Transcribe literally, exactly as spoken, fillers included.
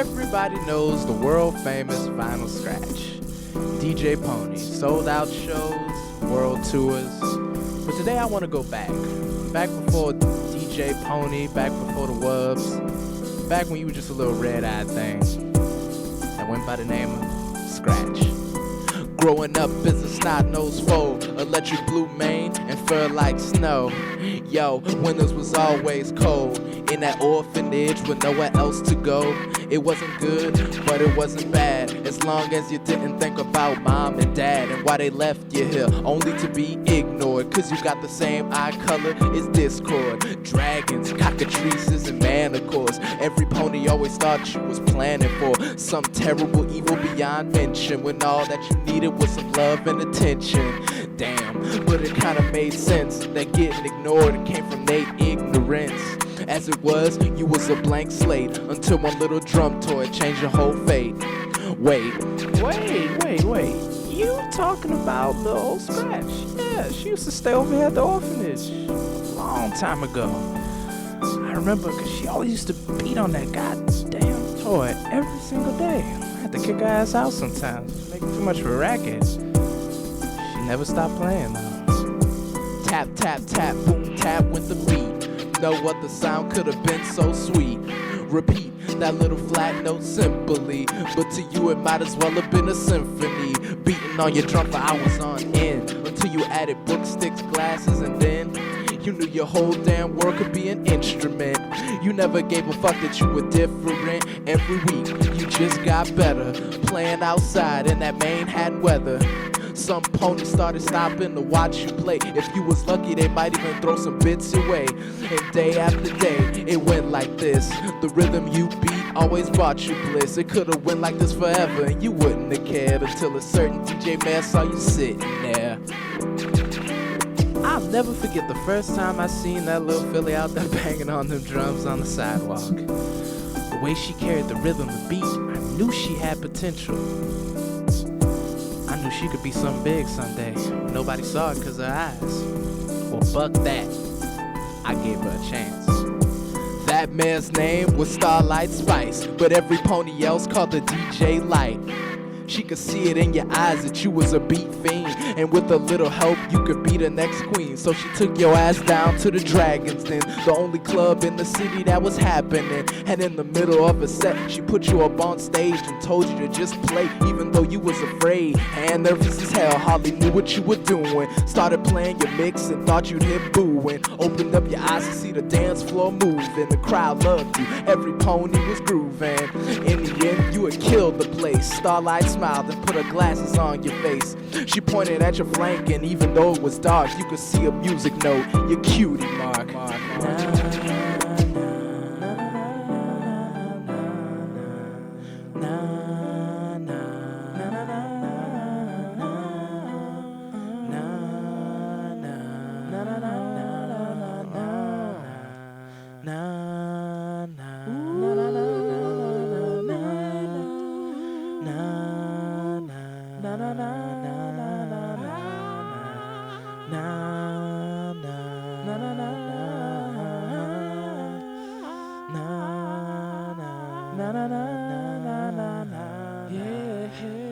Everybody knows the world famous Vinyl Scratch. D J Pony, sold out shows, world tours. But today I want to go back. Back before D J Pony, back before the Wubs, back when you were just a little red-eyed thing that went by the name of Scratch. Growing up as a snot-nosed foe, electric blue mane and fur like snow. Yo, winters was always cold in that orphanage with nowhere else to go. It wasn't good, but it wasn't bad, as long as you didn't think about mom and dad and why they left you here, only to be ignored. Cause you got the same eye color as Discord. Dragons, cockatrices, and manacles. Every pony always thought you was planning for some terrible evil beyond mention, when all that you needed was some love and attention. Damn, but it kinda made sense that getting ignored came from Nate ignorance. As it was, you was a blank slate until one little drum toy changed your whole fate. Wait, wait, wait, wait. You talking about the old Scratch? Yeah, she used to stay over here at the orphanage a long time ago. I remember because she always used to beat on that goddamn toy every single day. I had to kick her ass out sometimes, making too much of a racket. She never stopped playing though. Tap, tap, tap, boom, tap with the beat. No other sound could have been so sweet. Repeat that little flat note simply, but to you it might as well have been a symphony. Beating on your drum for hours on end, until you added book sticks, glasses, and then you knew your whole damn world could be an instrument. You never gave a fuck that you were different. Every week you just got better, playing outside in that Manhattan weather. Some ponies started stopping to watch you play. If you was lucky, they might even throw some bits away. And day after day, it went like this. The rhythm you beat always brought you bliss. It could've went like this forever, and you wouldn't have cared until a certain D J man saw you sitting there. I'll never forget the first time I seen that little filly out there banging on them drums on the sidewalk. The way she carried the rhythm, the beat, I knew she had potential. I knew she could be something big someday. Nobody saw it because her eyes. Well, fuck that. I gave her a chance. That man's name was Starlight Spice, but every pony else called her D J Light. She could see it in your eyes that you was a beat fiend, and with a little help you could be the next queen. So she took your ass down to the Dragons Den, the only club in the city that was happening. And in the middle of a set, she put you up on stage and told you to just play, even though you was afraid and nervous as hell, hardly knew what you were doing. Started playing your mix and thought you'd hit booing. Opened up your eyes to see the dance floor moving. The crowd loved you, every pony was grooving. In the end, you had killed the place. Starlight smiled and put her glasses on your face. She pointed at your flank, and even though it was dark, you could see a music note, your cutie mark. mark, mark. Na na na na na na, yeah.